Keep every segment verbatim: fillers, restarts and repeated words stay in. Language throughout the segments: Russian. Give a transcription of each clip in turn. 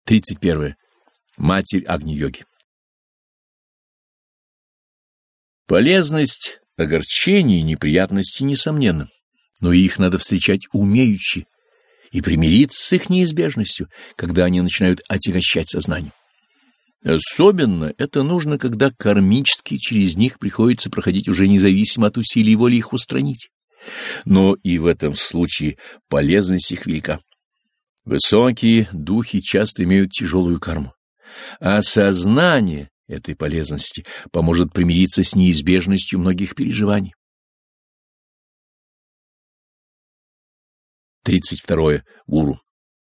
тридцать первое. Матерь Агни-йоги. Полезность огорчений и неприятностей несомненна, но их надо встречать умеючи и примириться с их неизбежностью, когда они начинают отягощать сознание. Особенно это нужно, когда кармически через них приходится проходить уже независимо от усилий воли их устранить. Но и в этом случае полезность их велика. Высокие духи часто имеют тяжелую карму, а сознание этой полезности поможет примириться с неизбежностью многих переживаний. тридцать второе. Гуру.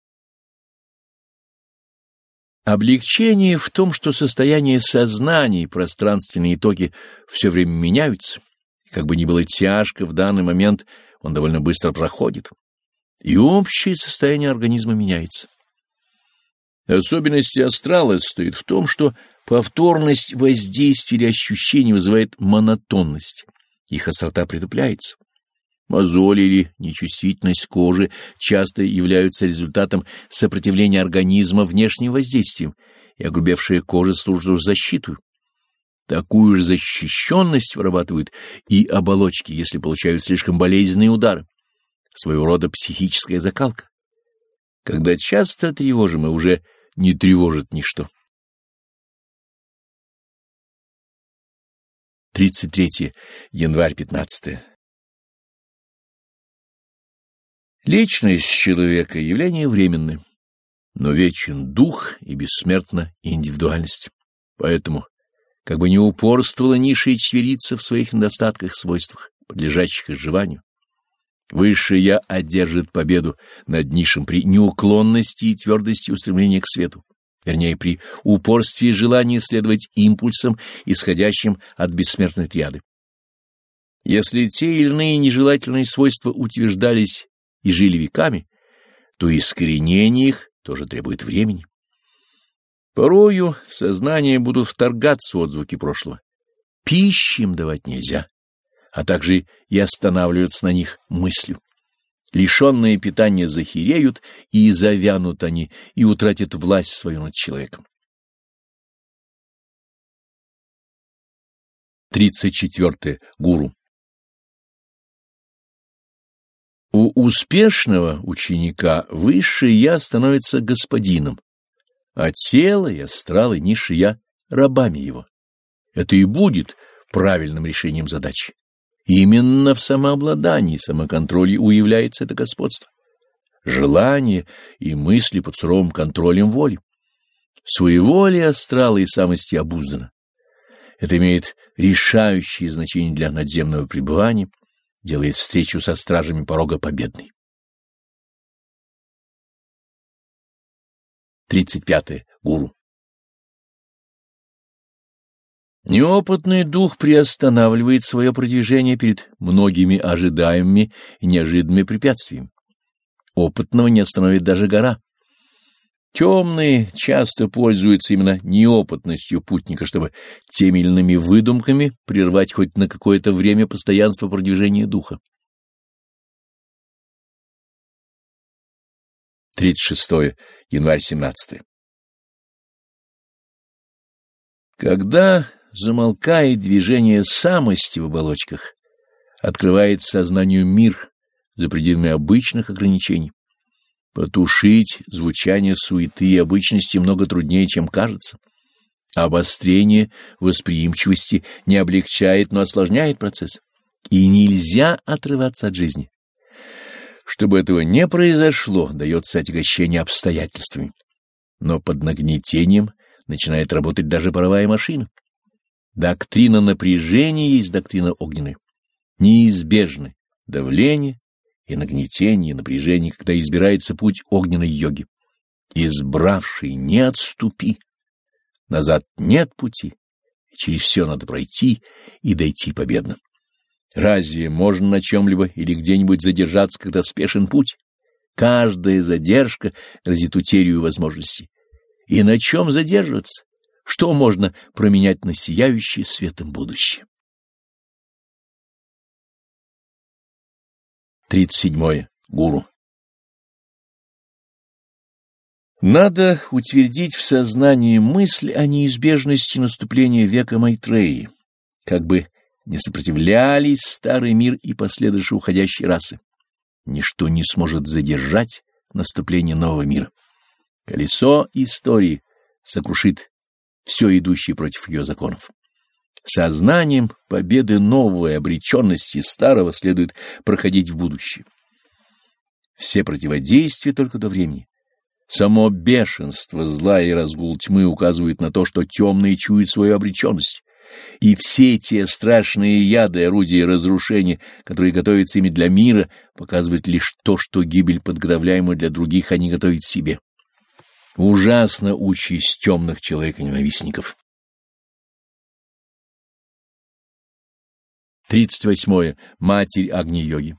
Облегчение в том, что состояние сознания и пространственные итоги все время меняются, и как бы ни было тяжко в данный момент, он довольно быстро проходит, и общее состояние организма меняется. Особенность астрала состоит в том, что повторность воздействия или ощущений вызывает монотонность, их острота притупляется. Мозоли или нечувствительность кожи часто являются результатом сопротивления организма внешним воздействиям, и огрубевшая кожа служит защитой. Такую же защищенность вырабатывают и оболочки, если получают слишком болезненные удары, своего рода психическая закалка. Когда часто тревожимы, уже не тревожит ничто. тридцать третье. Январь пятнадцатое. Личность человека — явление временное, но вечен дух и бессмертна индивидуальность. Поэтому, как бы ни упорствовала низшая чтверица в своих недостатках и свойствах, подлежащих изживанию, Высшее Я одержит победу над низшим при неуклонности и твердости устремления к свету, вернее, при упорстве и желании следовать импульсам, исходящим от бессмертной триады. Если те или иные нежелательные свойства утверждались и жили веками, то искоренение их тоже требует времени. Порою в сознание будут вторгаться отзвуки прошлого. Пищи им давать нельзя, а также и останавливаться на них мыслью. Лишенные питания захиреют, и завянут они, и утратят власть свою над человеком. тридцать четвёртое. Гуру. У успешного ученика Высшее Я становится господином, а тело и астралы низшее Я — рабами его. Это и будет правильным решением задачи. Именно в самообладании и самоконтроле уявляется это господство. Желание и мысли под суровым контролем воли. Своеволие астрала и самости обуздано. Это имеет решающее значение для надземного пребывания, делает встречу со стражами порога победной. тридцать пятое. Гуру. Неопытный дух приостанавливает свое продвижение перед многими ожидаемыми и неожиданными препятствиями. Опытного не остановит даже гора. Темные часто пользуются именно неопытностью путника, чтобы теми или иными выдумками прервать хоть на какое-то время постоянство продвижения духа. тридцать шестое. Январь семнадцатое. Когда замолкает движение самости в оболочках, открывается сознанию мир за пределами обычных ограничений. Потушить звучание суеты и обычности много труднее, чем кажется. Обострение восприимчивости не облегчает, но осложняет процесс. И нельзя отрываться от жизни. Чтобы этого не произошло, дается отягощение обстоятельствами. Но под нагнетением начинает работать даже паровая машина. Доктрина напряжения есть доктрина огненная. Неизбежны давление и нагнетение, и напряжение, когда избирается путь огненной йоги. Избравший, не отступи. Назад нет пути, и через все надо пройти и дойти победно. Разве можно на чем-либо или где-нибудь задержаться, когда спешен путь? Каждая задержка грозит утерей возможностей. И на чем задерживаться? Что можно променять на сияющее светом будущее? тридцать седьмое. Гуру. Надо утвердить в сознании мысль о неизбежности наступления века Майтреи, как бы не сопротивлялись старый мир и последующие уходящие расы. Ничто не сможет задержать наступление нового мира. Колесо истории сокрушит все идущее против ее законов. Сознанием победы новой обреченности старого следует проходить в будущее. Все противодействия только до времени. Само бешенство зла и разгул тьмы указывают на то, что темные чуют свою обреченность. И все те страшные яды, орудия разрушения, которые готовятся ими для мира, показывают лишь то, что гибель, подготовляемую для других, они готовят себе. Ужасна участь темных человека-ненавистников. тридцать восьмое. Матерь Агни-йоги.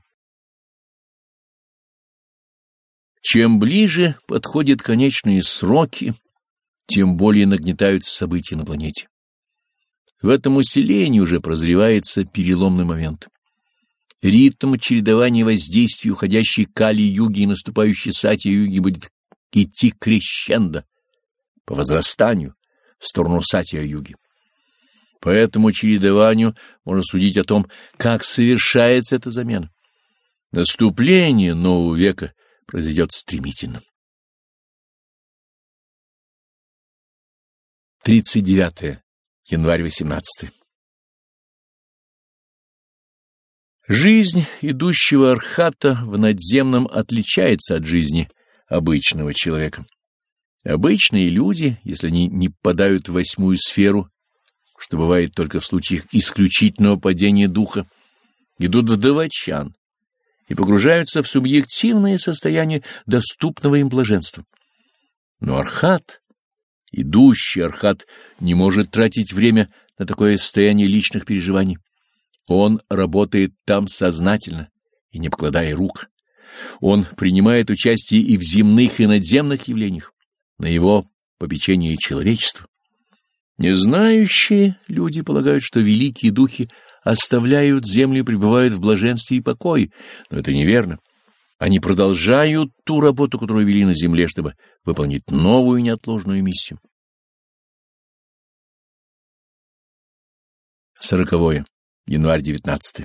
Чем ближе подходят конечные сроки, тем более нагнетаются события на планете. В этом усилении уже прозревается переломный момент. Ритм чередования воздействий уходящей Кали-юги и наступающей Сатья-юги будет идти крещендо, по возрастанию, в сторону Сатья-юги. По этому чередованию можно судить о том, как совершается эта замена. Наступление нового века произойдет стремительно. тридцать девятое. Январь восемнадцатый. Жизнь идущего архата в надземном отличается от жизни обычного человека. Обычные люди, если они не попадают в восьмую сферу, что бывает только в случаях исключительного падения духа, идут в давачан и погружаются в субъективное состояние доступного им блаженства. Но архат, идущий архат, не может тратить время на такое состояние личных переживаний. Он работает там сознательно и не покладая рук. Он принимает участие и в земных, и надземных явлениях, на его попечение человечества. Незнающие люди полагают, что великие духи оставляют землю и пребывают в блаженстве и покое, но это неверно. Они продолжают ту работу, которую вели на земле, чтобы выполнить новую неотложную миссию. Сороковое. Январь девятнадцатый.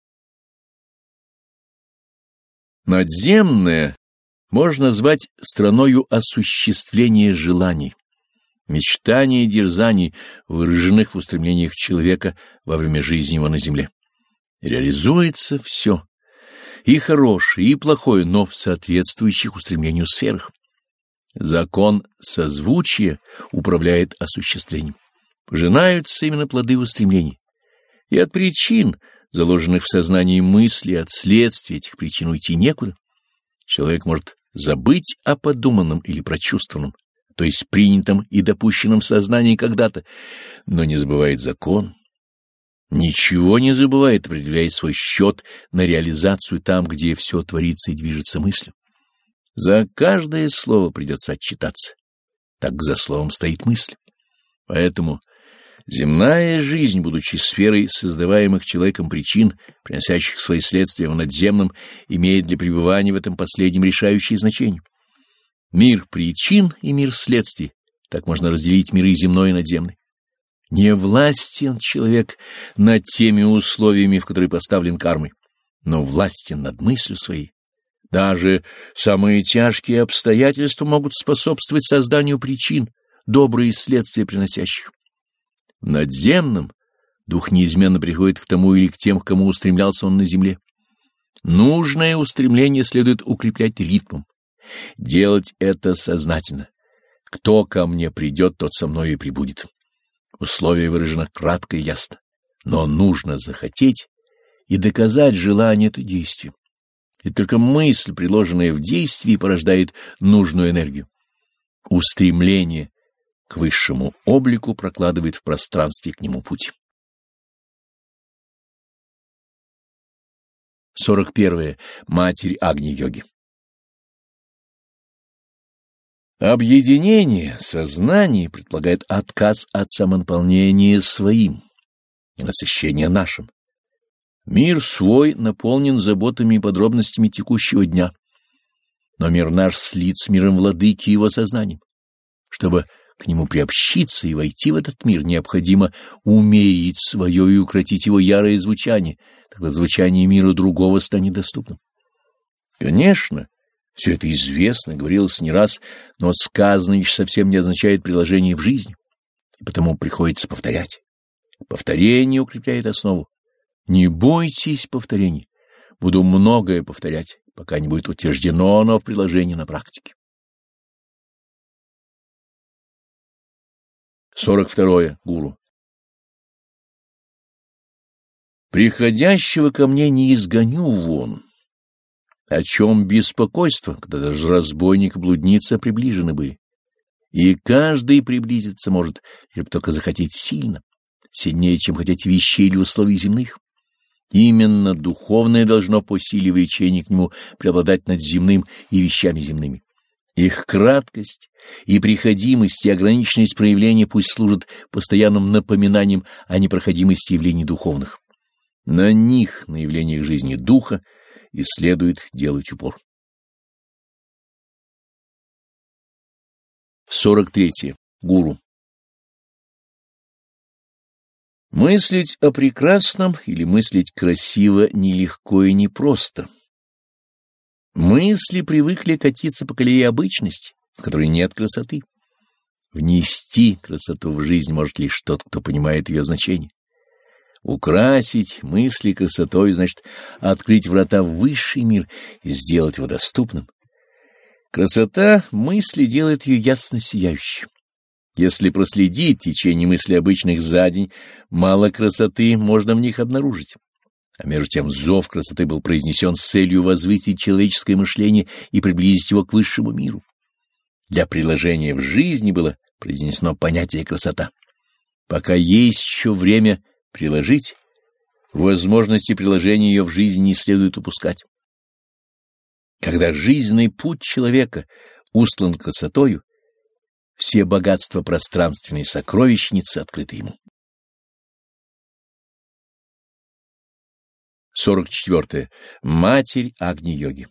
Надземное можно назвать страною осуществления желаний, мечтаний и дерзаний, выраженных в устремлениях человека во время жизни его на земле. Реализуется все, и хорошее, и плохое, но в соответствующих устремлению сферах. Закон созвучия управляет осуществлением. Пожинаются именно плоды устремлений. И от причин, заложенных в сознании мысли, от следствия этих причин уйти некуда. Человек может забыть о подуманном или прочувствованном, то есть принятом и допущенном в сознании когда-то, но не забывает закон. Ничего не забывает, определяет свой счет на реализацию там, где все творится и движется мыслью. За каждое слово придется отчитаться, так за словом стоит мысль. Поэтому земная жизнь, будучи сферой создаваемых человеком причин, приносящих свои следствия в надземном, имеет для пребывания в этом последнем решающее значение. Мир причин и мир следствий, так можно разделить миры земной и надземный. Не властен человек над теми условиями, в которые поставлен кармой, но властен над мыслью своей. Даже самые тяжкие обстоятельства могут способствовать созданию причин, добрые следствия приносящих. В надземном дух неизменно приходит к тому или к тем, к кому устремлялся он на земле. Нужное устремление следует укреплять ритмом. Делать это сознательно. Кто ко мне придет, тот со мной и прибудет. Условие выражено кратко и ясно. Но нужно захотеть и доказать желание это действием. И только мысль, приложенная в действии, порождает нужную энергию. Устремление к высшему облику прокладывает в пространстве к нему путь. сорок первое. Матерь Агни-йоги. Объединение сознания предполагает отказ от самонаполнения своим и насыщения нашим. Мир свой наполнен заботами и подробностями текущего дня. но мир наш слит с миром владыки и его сознанием. Чтобы к нему приобщиться и войти в этот мир, необходимо умерить свое и укротить его ярое звучание, тогда звучание мира другого станет доступным. Конечно, все это известно, говорилось не раз, но сказанное еще совсем не означает приложение в жизни, и потому приходится повторять. Повторение укрепляет основу. Не бойтесь повторений. Буду многое повторять, пока не будет утверждено оно в приложении на практике. сорок второе. Гуру. Приходящего ко мне не изгоню вон. О чем беспокойство, когда даже разбойник и блудница приближены были. И каждый приблизиться может, либо только захотеть сильно, сильнее, чем хотеть вещей или условий земных. Именно духовное должно по силе влечения к нему преобладать над земным и вещами земными. Их краткость и приходимость и ограниченность проявления пусть служат постоянным напоминанием о непроходимости явлений духовных. На них, на явлениях жизни духа, и следует делать упор. сорок третье. Гуру. Мыслить о прекрасном или мыслить красиво нелегко и непросто. Мысли привыкли катиться по колее обычности, в которой нет красоты. Внести красоту в жизнь может лишь тот, кто понимает ее значение. Украсить мысли красотой значит открыть врата в высший мир и сделать его доступным. Красота мысли делает ее ясно сияющей. Если проследить течение мыслей обычных за день, мало красоты можно в них обнаружить. А между тем зов красоты был произнесен с целью возвысить человеческое мышление и приблизить его к высшему миру. Для приложения в жизни было произнесено понятие красота. Пока есть еще время приложить, возможности приложения ее в жизни не следует упускать. Когда жизненный путь человека устлан красотою, все богатства пространственной сокровищницы открыты ему. сорок четвёртое. Матерь Агни-йоги.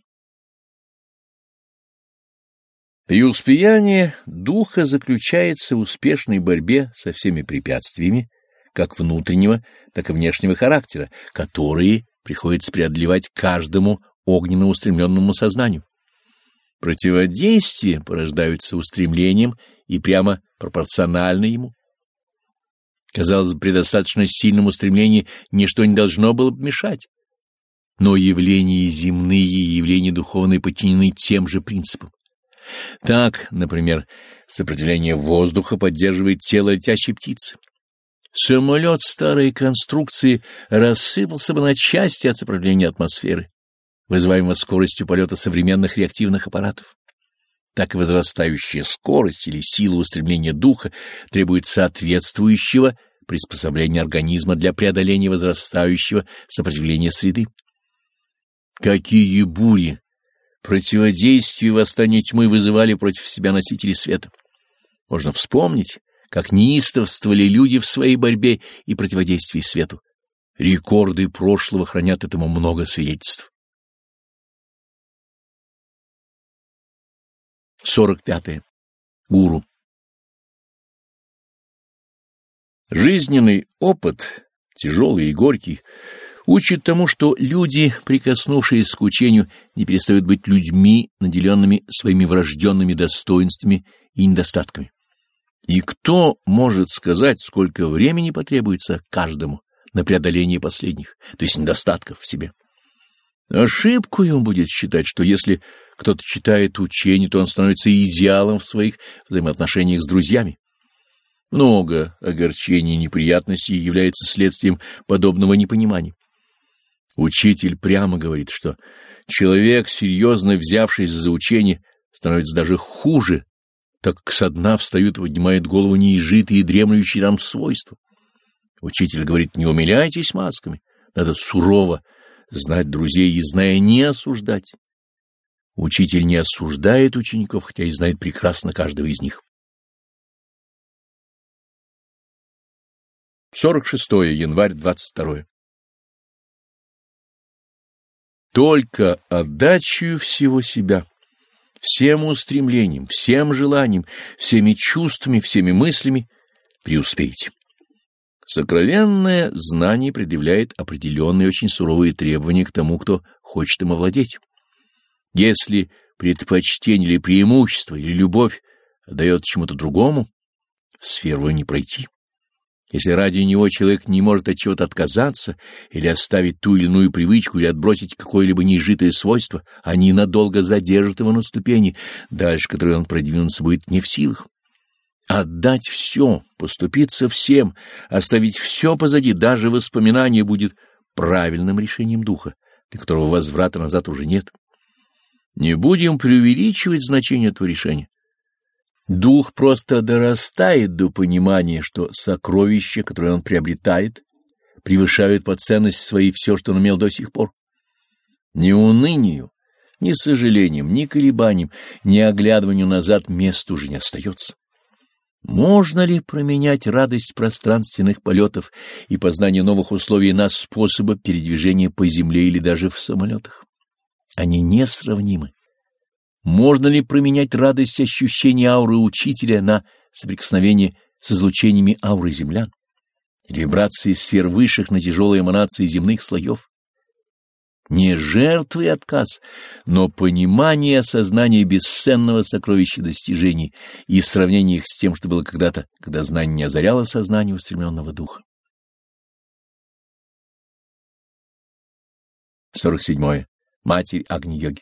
Преуспеяние духа заключается в успешной борьбе со всеми препятствиями, как внутреннего, так и внешнего характера, которые приходится преодолевать каждому огненно устремленному сознанию. Противодействия порождаются устремлением и прямо пропорционально ему. Казалось бы, при достаточно сильном устремлении ничто не должно было помешать. Но явления земные и явления духовные подчинены тем же принципам. Так, например, сопротивление воздуха поддерживает тело летящей птицы. Самолет старой конструкции рассыпался бы на части от сопротивления атмосферы, вызываемого скоростью полета современных реактивных аппаратов. Так и возрастающая скорость или сила устремления духа требует соответствующего приспособления организма для преодоления возрастающего сопротивления среды. Какие бури, противодействия и восстания тьмы вызывали против себя носители света. Можно вспомнить, как неистовствовали люди в своей борьбе и противодействии свету. Рекорды прошлого хранят этому много свидетельств. сорок пятое. Гуру. Жизненный опыт, тяжелый и горький, учит тому, что люди, прикоснувшиеся к учению, не перестают быть людьми, наделенными своими врожденными достоинствами и недостатками. И кто может сказать, сколько времени потребуется каждому на преодоление последних, то есть недостатков в себе? Ошибкой он будет считать, что если кто-то читает учение, то он становится идеалом в своих взаимоотношениях с друзьями. Много огорчений и неприятностей является следствием подобного непонимания. Учитель прямо говорит, что человек, серьезно взявшийся за учение, становится даже хуже, так как со дна встают и поднимают голову неизжитые и дремлющие там свойства. Учитель говорит: не умиляйтесь масками, надо сурово знать друзей и, зная, не осуждать. Учитель не осуждает учеников, хотя и знает прекрасно каждого из них. сорок шестое. Январь двадцать второе. Только отдачею всего себя всем устремлением, всем желанием, всеми чувствами, всеми мыслями преуспеете. Сокровенное знание предъявляет определенные очень суровые требования к тому, кто хочет им овладеть. Если предпочтение или преимущество, или любовь отдает чему-то другому, в сферу не пройти. Если ради него человек не может от чего-то отказаться, или оставить ту или иную привычку, или отбросить какое-либо неизжитое свойство, они надолго задержат его на ступени, дальше которой он продвинуться будет не в силах. Отдать все, поступиться всем, оставить все позади, даже воспоминание будет правильным решением духа, для которого возврата назад уже нет. Не будем преувеличивать значение этого решения. Дух просто дорастает до понимания, что сокровища, которые он приобретает, превышают по ценности своей все, что он имел до сих пор. Ни унынию, ни сожалением, ни колебанием, ни оглядыванию назад места уже не остается. Можно ли променять радость пространственных полетов и познание новых условий на способы передвижения по земле или даже в самолетах? Они несравнимы. Можно ли променять радость ощущения ауры учителя на соприкосновение с излучениями ауры землян? Вибрации сфер высших на тяжелые эманации земных слоев? Не жертвы и отказ, но понимание и осознание бесценного сокровища достижений и сравнение их с тем, что было когда-то, когда знание не озаряло сознание устремленного духа. сорок седьмое. Матерь Агни-йоги.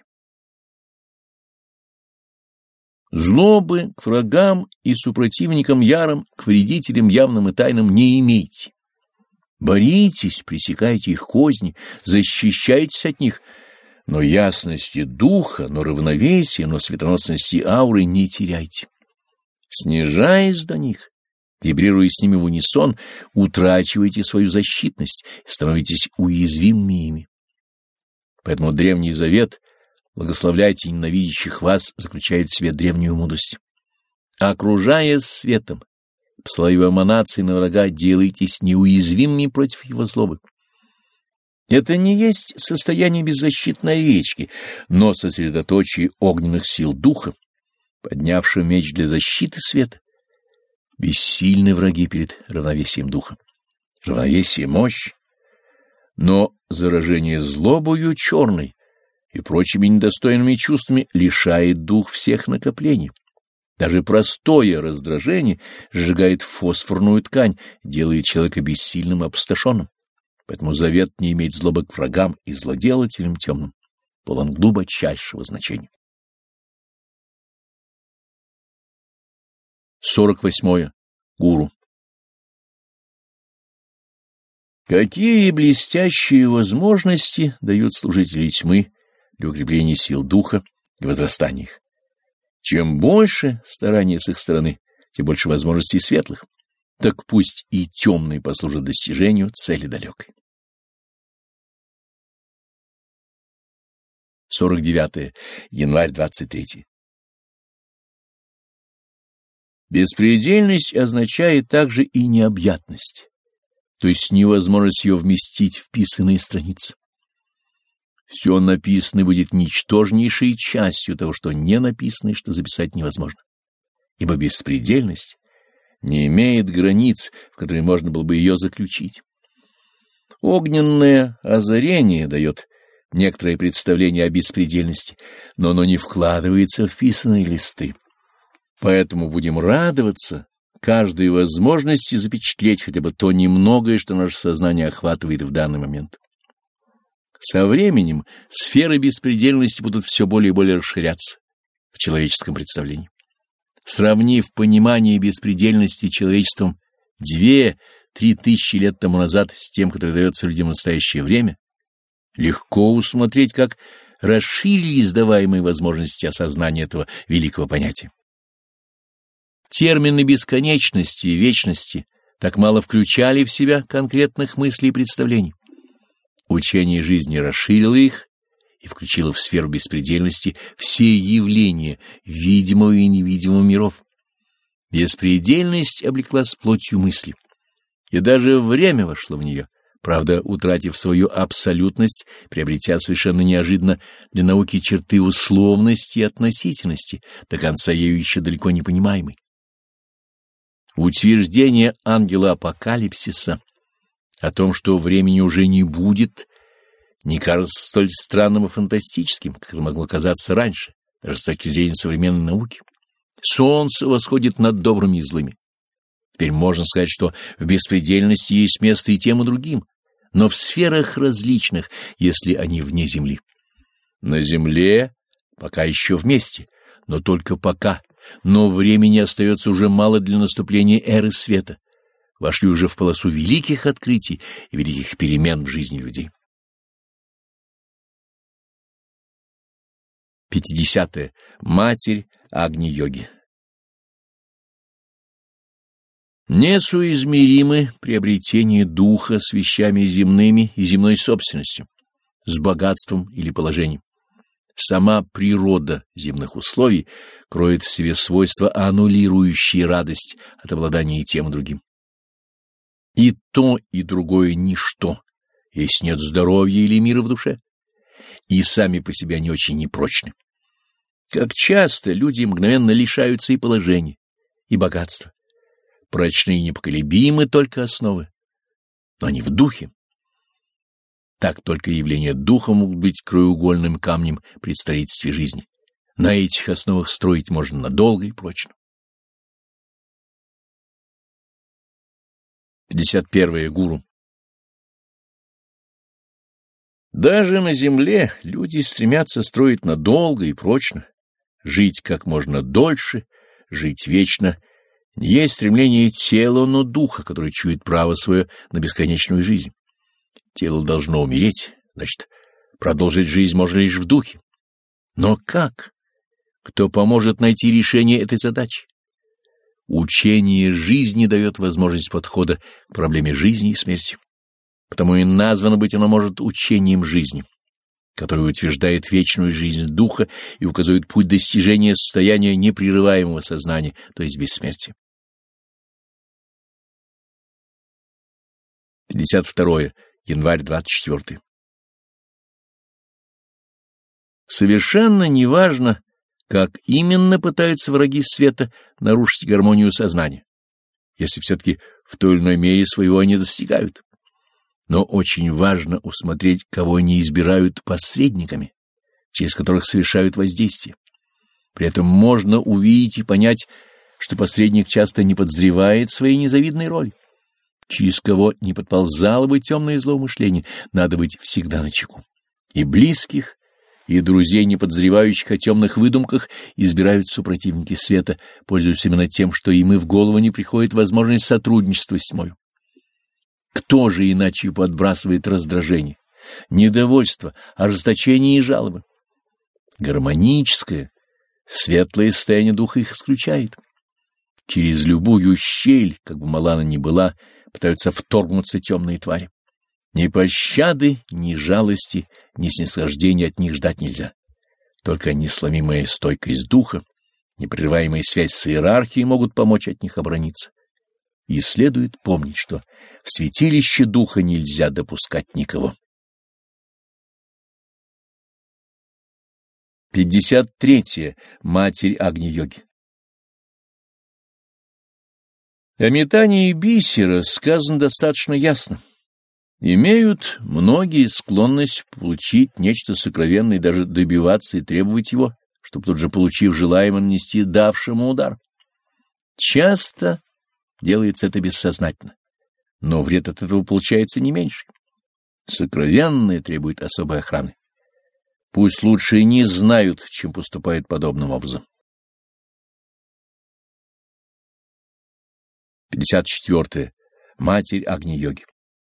Злобы к врагам и супротивникам ярым, к вредителям явным и тайным не имейте. Боритесь, пресекайте их козни, защищайтесь от них, но ясности духа, но равновесия, но светоносности ауры не теряйте. Снижаясь до них, вибрируя с ними в унисон, утрачивайте свою защитность и становитесь уязвимыми ими. Поэтому Древний Завет «Благословляйте ненавидящих вас» заключает в себе древнюю мудрость. Окружая светом, посылая его эманации на врага, делайтесь неуязвимыми против его злобы. Это не есть состояние беззащитной овечки, но сосредоточие огненных сил духа, поднявшего меч для защиты света. Бессильны враги перед равновесием духа. Равновесие — мощь, но заражение злобою черной и прочими недостойными чувствами лишает дух всех накоплений. Даже простое раздражение сжигает фосфорную ткань, делает человека бессильным и опустошенным. Поэтому завет не имеет злобы к врагам и злоделателям темным, полон глубочайшего значения. сорок восьмое. Гуру. Какие блестящие возможности дают служители тьмы для укрепления сил духа и возрастания их. Чем больше старания с их стороны, тем больше возможностей светлых. Так пусть и темные послужат достижению цели далекой. сорок девятое. Январь двадцать третий. Беспредельность означает также и необъятность, то есть невозможность ее вместить в писанные страницы. Все написанное будет ничтожнейшей частью того, что не написано и что записать невозможно. Ибо беспредельность не имеет границ, в которые можно было бы ее заключить. Огненное озарение дает некоторое представление о беспредельности, но оно не вкладывается в писаные листы. Поэтому будем радоваться каждой возможности запечатлеть хотя бы то немногое, что наше сознание охватывает в данный момент. Со временем сферы беспредельности будут все более и более расширяться в человеческом представлении. Сравнив понимание беспредельности человечеством две-три тысячи лет тому назад с тем, которое дается людям в настоящее время, легко усмотреть, как расширились даваемые возможности осознания этого великого понятия. Термины бесконечности и вечности так мало включали в себя конкретных мыслей и представлений. Учение жизни расширило их и включило в сферу беспредельности все явления видимого и невидимого миров. Беспредельность облеклась плотью мысли, и даже время вошло в нее, правда, утратив свою абсолютность, приобретя совершенно неожиданно для науки черты условности и относительности, до конца ею еще далеко не понимаемой. Утверждение ангела апокалипсиса о том, что времени уже не будет, не кажется столь странным и фантастическим, как это могло казаться раньше, даже с точки зрения современной науки. Солнце восходит над добрыми и злыми. Теперь можно сказать, что в беспредельности есть место и тем, и другим, но в сферах различных, если они вне Земли. На Земле пока еще вместе, но только пока, но времени остается уже мало для наступления эры света. Вошли уже в полосу великих открытий и великих перемен в жизни людей. пятидесятое. Матерь Агни-йоги. Несоизмеримы приобретение духа с вещами земными и земной собственностью, с богатством или положением. Сама природа земных условий кроет в себе свойства, аннулирующие радость от обладания и тем, и другим. И то, и другое — ничто, если нет здоровья или мира в душе, и сами по себе они очень непрочны. Как часто люди мгновенно лишаются и положения, и богатства. Прочны и непоколебимы только основы, но не в духе. Так только явления духа могут быть краеугольным камнем при строительстве жизни. На этих основах строить можно надолго и прочно. пятьдесят первое. Гуру. Даже на земле люди стремятся строить надолго и прочно, жить как можно дольше, жить вечно. Не есть стремление тела, но духа, который чует право свое на бесконечную жизнь. Тело должно умереть, значит, продолжить жизнь можно лишь в духе. Но как? Кто поможет найти решение этой задачи? Учение жизни дает возможность подхода к проблеме жизни и смерти. Потому и названо быть оно может учением жизни, которое утверждает вечную жизнь духа и указывает путь достижения состояния непрерываемого сознания, то есть бессмертия. пятьдесят второе. Январь двадцать четвёртый. Совершенно неважно, как именно пытаются враги света нарушить гармонию сознания, если все-таки в той или иной мере своего они достигают. Но очень важно усмотреть, кого они избирают посредниками, через которых совершают воздействие. При этом можно увидеть и понять, что посредник часто не подозревает своей незавидной роли. Через кого не подползало бы темное злоумышление, надо быть всегда начеку. И близких, и друзей, не подозревающих о темных выдумках, избирают супротивники света, пользуясь именно тем, что им и в голову не приходит возможность сотрудничества с тьмою. Кто же иначе подбрасывает раздражение, недовольство, ожесточение и жалобы? Гармоническое, светлое состояние духа их исключает. Через любую щель, как бы мала она ни была, пытаются вторгнуться темные твари. Ни пощады, ни жалости, ни снисхождения от них ждать нельзя. Только несломимая стойкость духа, непрерываемая связь с иерархией могут помочь от них оборониться. И следует помнить, что в святилище духа нельзя допускать никого. пятьдесят третье. Матерь Агни-йоги. О метании бисера сказано достаточно ясно. Имеют многие склонность получить нечто сокровенное и даже добиваться и требовать его, чтобы тут же, получив желаемое, нанести давшему удар. Часто делается это бессознательно, но вред от этого получается не меньше. Сокровенное требует особой охраны. Пусть лучше не знают, чем поступают подобным образом. пятьдесят четвёртое. Матерь Агни-йоги.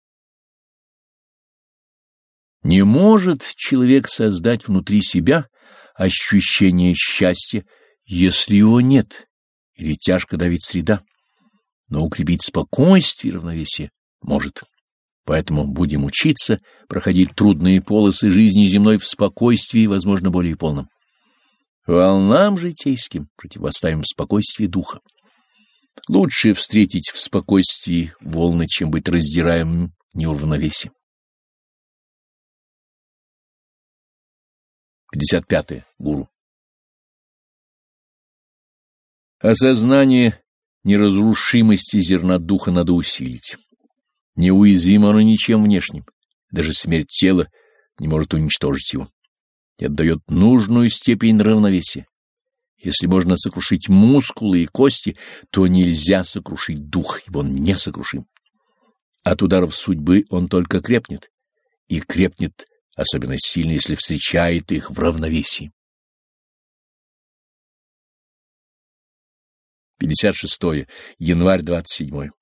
Не может человек создать внутри себя ощущение счастья, если его нет, или тяжко давит среда, но укрепить спокойствие и равновесие может. Поэтому будем учиться проходить трудные полосы жизни земной в спокойствии, возможно, более полном. Волнам житейским противоставим спокойствие духа. Лучше встретить в спокойствии волны, чем быть раздираемым неуравновесие. пятьдесят пятое. Гуру. Осознание неразрушимости зерна духа надо усилить. Неуязвимо оно ничем внешним. Даже смерть тела не может уничтожить его. Это дает нужную степень равновесия. Если можно сокрушить мускулы и кости, то нельзя сокрушить дух, ибо он несокрушим. От ударов судьбы он только крепнет, и крепнет особенно сильно, если встречает их в равновесии. пятьдесят шестое. Январь двадцать седьмое.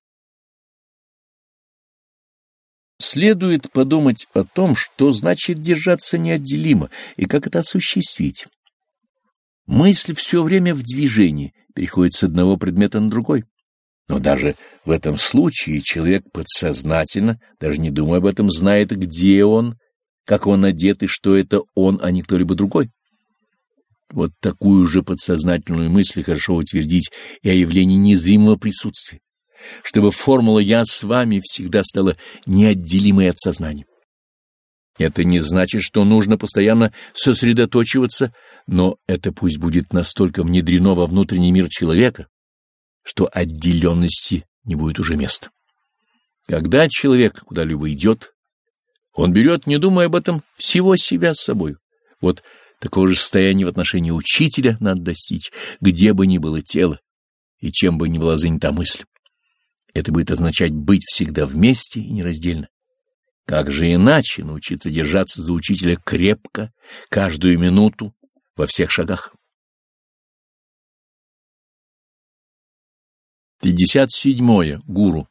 Следует подумать о том, что значит держаться неотделимо и как это осуществить. Мысль все время в движении, переходит с одного предмета на другой. Но даже в этом случае человек подсознательно, даже не думая об этом, знает, где он, как он одет и что это он, а не кто-либо другой. Вот такую же подсознательную мысль хорошо утвердить и о явлении незримого присутствия, чтобы формула «я с вами» всегда стала неотделимой от сознания. Это не значит, что нужно постоянно сосредоточиваться, но это пусть будет настолько внедрено во внутренний мир человека, что отделенности не будет уже места. Когда человек куда-либо идет, он берет, не думая об этом, всего себя с собой. Вот такого же состояния в отношении учителя надо достичь, где бы ни было тело и чем бы ни была занята мысль. Это будет означать быть всегда вместе и нераздельно. Как же иначе научиться держаться за учителя крепко, каждую минуту, во всех шагах? пятьдесят седьмое. Гуру.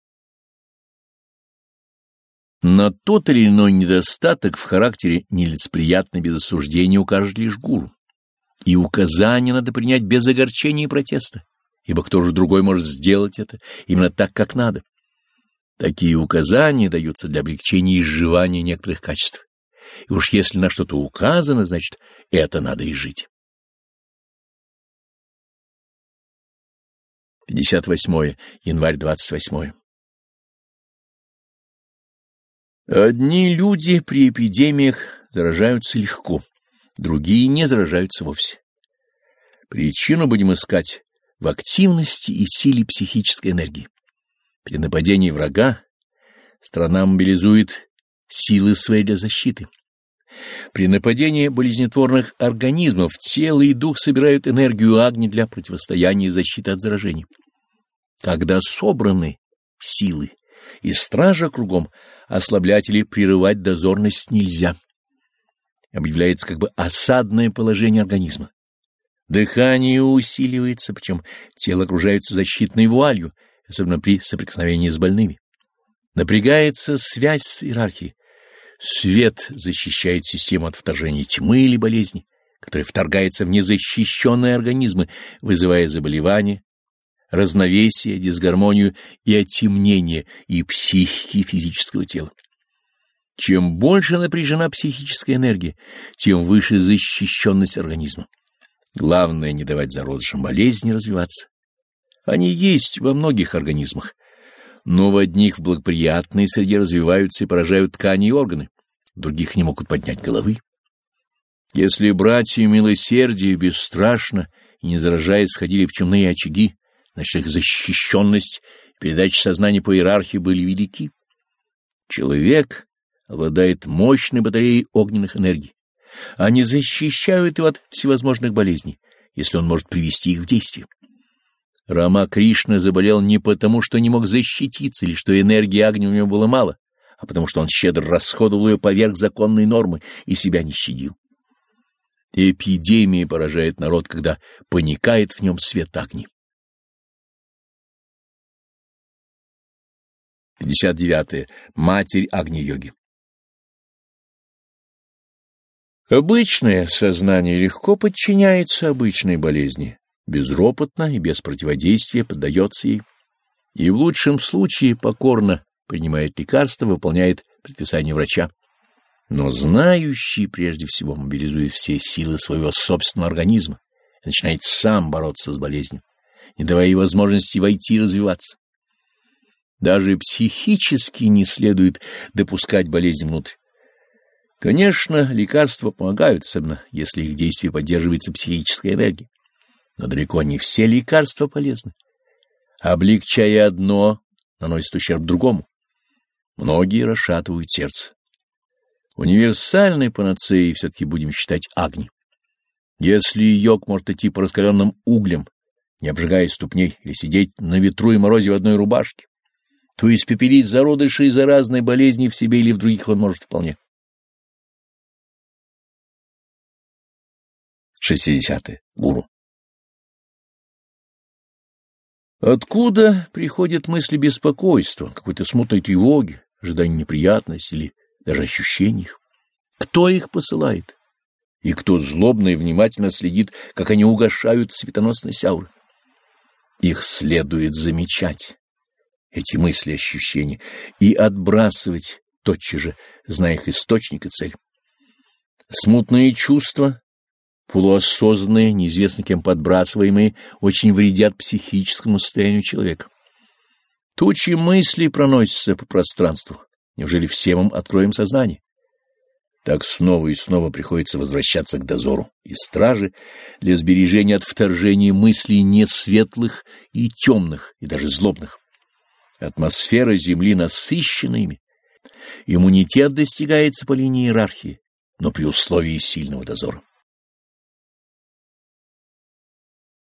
На тот или иной недостаток в характере нелицеприятно без осуждения укажет лишь гуру. И указания надо принять без огорчения и протеста, ибо кто же другой может сделать это именно так, как надо. Такие указания даются для облегчения изживания некоторых качеств. И уж если на что-то указано, значит, это надо и жить. пятьдесят восьмое. Январь двадцать восьмое. Одни люди при эпидемиях заражаются легко, другие не заражаются вовсе. Причину будем искать в активности и силе психической энергии. При нападении врага страна мобилизует силы свои для защиты. При нападении болезнетворных организмов тело и дух собирают энергию Агни для противостояния и защиты от заражений. Когда собраны силы и стража кругом, ослаблять или прерывать дозорность нельзя. Объявляется как бы осадное положение организма. Дыхание усиливается, причем тело окружается защитной вуалью, особенно при соприкосновении с больными. Напрягается связь с иерархией. Свет защищает систему от вторжения тьмы или болезни, которая вторгается в незащищенные организмы, вызывая заболевания, разновесие, дисгармонию и отемнение и психики, и физического тела. Чем больше напряжена психическая энергия, тем выше защищенность организма. Главное — не давать зародышам болезни развиваться. Они есть во многих организмах, но в одних в благоприятной среде развиваются и поражают ткани и органы, в других не могут поднять головы. Если братья милосердия бесстрашно и не заражаясь входили в чумные очаги, значит, их защищенность и передача сознания по иерархии были велики. Человек обладает мощной батареей огненных энергий. Они защищают его от всевозможных болезней, если он может привести их в действие. Рама Кришна заболел не потому, что не мог защититься или что энергии огня у него было мало, а потому что он щедро расходовал ее поверх законной нормы и себя не щадил. Эпидемия поражает народ, когда проникает в нем свет огни. пятьдесят девятое. Матерь Агни-йоги. Обычное сознание легко подчиняется обычной болезни, безропотно и без противодействия поддается ей, и в лучшем случае покорно принимает лекарства, выполняет предписания врача. Но знающий прежде всего мобилизует все силы своего собственного организма и начинает сам бороться с болезнью, не давая ей возможности войти и развиваться. Даже психически не следует допускать болезнь внутрь. Конечно, лекарства помогают, особенно если их действие поддерживается психической энергией. Но далеко не все лекарства полезны. Облегчая одно, наносит ущерб другому. Многие расшатывают сердце. Универсальной панацеей все-таки будем считать Агни. Если йог может идти по раскаленным углям, не обжигая ступней, или сидеть на ветру и морозе в одной рубашке, то испепелить зародыши и заразной болезни в себе или в других он может вполне. шестидесятое. Гуру. Откуда приходят мысли беспокойства, какой-то смутной тревоги, ожидания неприятностей или даже ощущений их? Кто их посылает? И кто злобно и внимательно следит, как они угошают светоносность ауры? Их следует замечать, эти мысли и ощущения, и отбрасывать тотчас же, зная их источник и цель. Смутные чувства, полуосознанные, неизвестно кем подбрасываемые, очень вредят психическому состоянию человека. Тучи мыслей проносятся по пространству. Неужели всем им откроем сознание? Так снова и снова приходится возвращаться к дозору и страже для сбережения от вторжения мыслей несветлых и темных, и даже злобных. Атмосфера Земли насыщена ими. Иммунитет достигается по линии иерархии, но при условии сильного дозора.